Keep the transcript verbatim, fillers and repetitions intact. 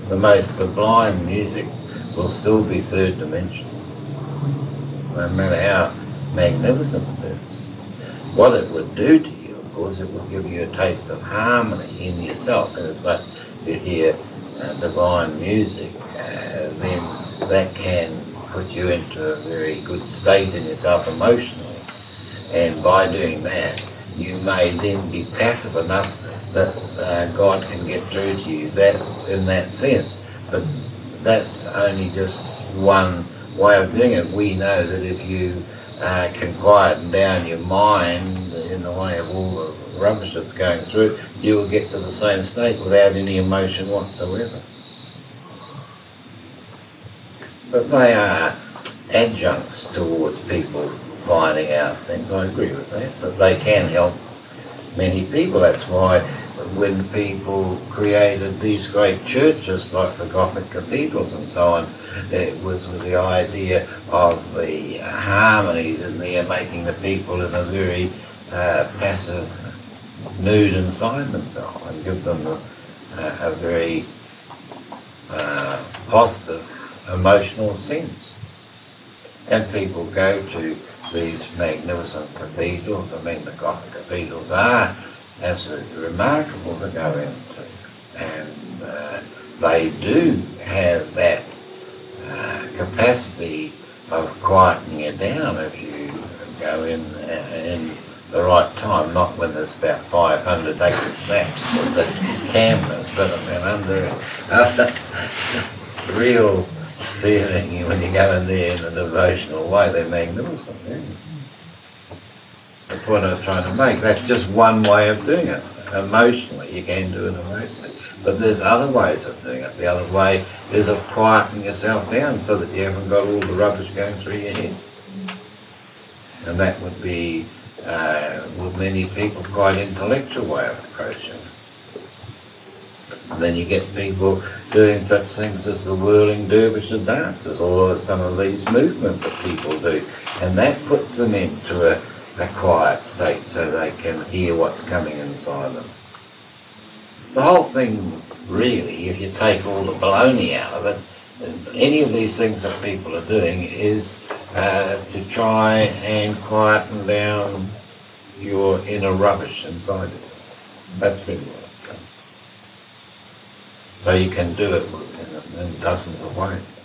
the most sublime music will still be third dimensional, no matter how magnificent it is. What it would do to you, of course, it will give you a taste of harmony in yourself, and it's like you hear uh, divine music, uh, then that can put you into a very good state in yourself emotionally, and by doing that, you may then be passive enough that uh, God can get through to you that in that sense. But that's only just one way of doing it. We know that if you uh, can quieten down your mind in the way of all the rubbish that's going through, you will get to the same state without any emotion whatsoever. But they are adjuncts towards people finding out things. I agree with that, but they can help many people. That's why when people created these great churches like the Gothic cathedrals and so on, it was with the idea of the harmonies in there making the people in a very uh, passive mood inside themselves and give them a, a very uh, positive emotional sense. And people go to these magnificent cathedrals. I mean, the Gothic cathedrals are absolutely remarkable to go into, and uh, they do have that uh, capacity of quietening you down if you go in uh, in the right time, not when there's about five hundred active snaps with the cameras, but I mean, under uh, real feeling when you go in there in a devotional way. They're magnificent. Yeah. The point I was trying to make, that's just one way of doing it. Emotionally, you can do it emotionally. But there's other ways of doing it. The other way is of quieting yourself down so that you haven't got all the rubbish going through your head. And that would be, uh, with many people, quite intellectual way of approaching it. And then you get people doing such things as the whirling dervish dances, or some of these movements that people do. And that puts them into a a quiet state so they can hear what's coming inside them. The whole thing, really, if you take all the baloney out of it, any of these things that people are doing is uh, to try and quieten down your inner rubbish inside you. That's really what it comes. So you can do it in, in dozens of ways.